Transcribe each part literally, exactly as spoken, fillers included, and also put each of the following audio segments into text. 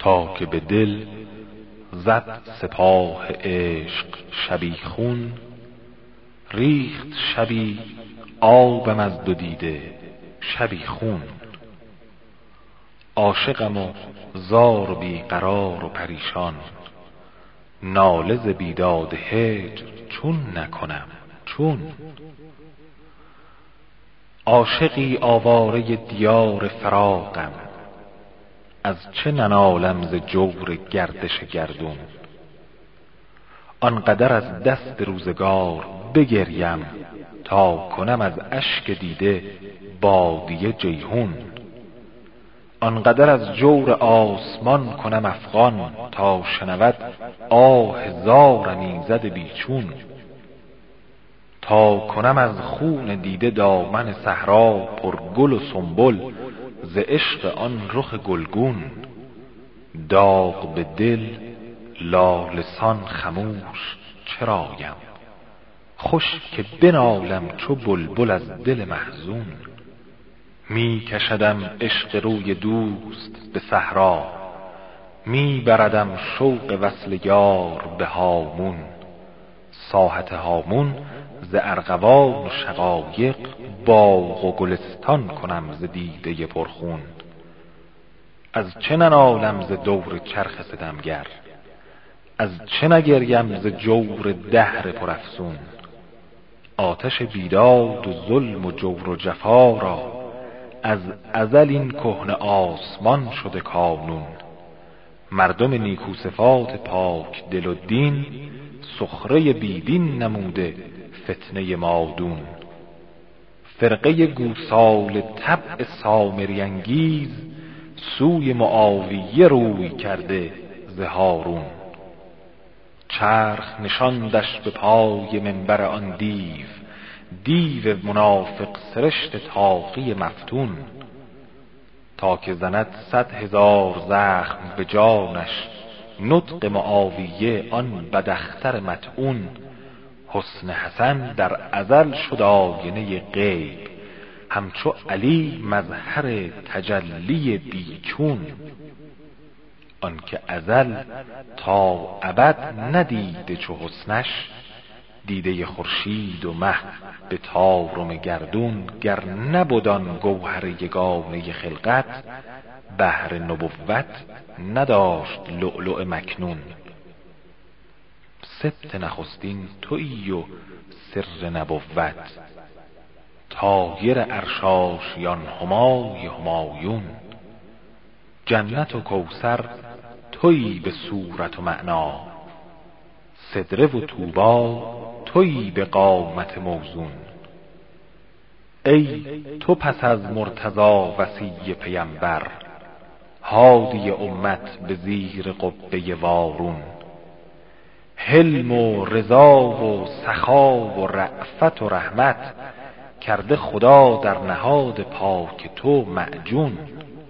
تا که به دل زد سپاه عشق شبیخون، ریخت شبی آبم از دو دیده شبیخون. عاشقم و زار و بیقرار و پریشان، ناله ز بیداد هجر چون نکنم چون. عاشقی آواره دیار فراقم، از چه ننالم ز جور گردش گردون. آنقدر از دست روزگار بگریم، تا کنم از اشک دیده بادیه جیحون. آنقدر از جور آسمان کنم افغان، تا شنود آه زارم ایزد بیچون. تا کنم از خون دیده دامن صحرا پر گل و سنبل، ز عشق آن رخ گلگون. داغ به دل لاله سان خموش چرایم، خوش که بنالم چو بلبل از دل محزون. می کشدم عشق روی دوست به صحرا، می بردم شوق وصل یار به هامون. ساحت هامون ز ارغوان و شقایق، باغ و گلستان کنم ز دیده پرخون. از چه ننالم ز دور چرخ ستمگر، از چه نگریم ز جور دهر پرافسون. آتش بیداد و ظلم و جور و جفا را، از ازل این کهنه آسمان شده کانون. مردم نیکو صفات پاک دل و دین، سخره بیدین نموده فتنه مادون. فرقه گوسال طبع سامری انگیز، سوی معاویه روی کرده ز هارون. چرخ نشاندش به پای منبر آن دیو، دیو منافق سرشت طاغی مفتون. تا که زند صد هزار زخم به جانش، نطق معاویه آن بداختر مطعون. حسن حسن در ازل شد آینه غیب، همچو علی مظهر تجلی بیچون. آنکه ازل تا ابد ندیده چو حسنش، دیده خورشید و مه به طارم گردون. گر نبد آن گوهر یگانه خلقت، بحر نبوت نداشت لؤلؤ مکنون. سبط نخستین تویی و سر نبوت، طایر عرش آشیان همای همایون. جنت و کوثر تویی به صورت و معنا، سدره و طوبی تویی به قامت موزون. ای تو پس از مرتضی وصی پیمبر، هادی امت به زیر قبه وارون. حلم و رضا و سخا و رأفت و رحمت، کرده خدا در نهاد پاک تو معجون.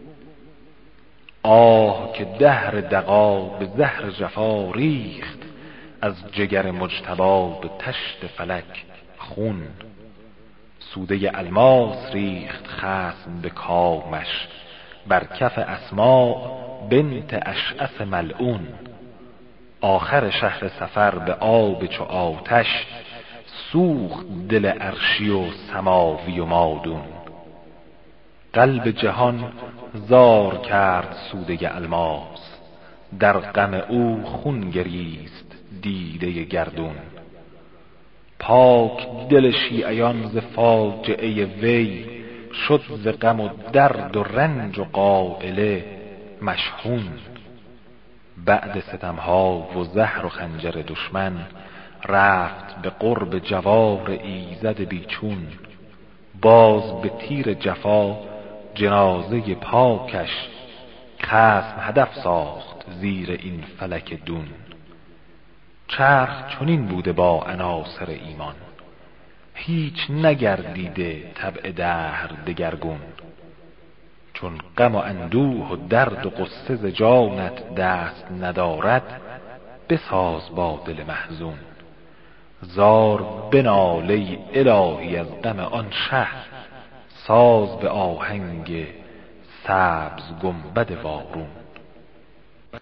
آه که دهر دغا به زهر جفا ریخت، از جگر مجتبی به طشت فلک خون. سوده الماس ریخت خصم به کامش، بر کف اسماء بنت اشعث ملعون. آخر شهر سفر به آب چو آتش، سوخت دل عرشی و سماوی و مادون. قلب جهان زار کرد سوده الماس، در غم او خون گریست دیده گردون. پاک دل شیعیان ز فاجعه وی، شد ز غم و درد و رنج و غایله مشحون. بعد ستمها و زهر و خنجر دشمن، رفت به قرب جوار ایزد بیچون. باز به تیر جفا جنازه پاکش، خصم هدف ساخت زیر این فلک دون. چرخ چنین بوده با عناصر ایمان، هیچ نگردیده طبع دهر دگرگون. چون غم و اندوه و درد و غصه ز جانت دست ندارد، بساز با دل محزون. زار بنال ای الهی از غم آن شه، ساز به آهنگ سبز گنبد وارون.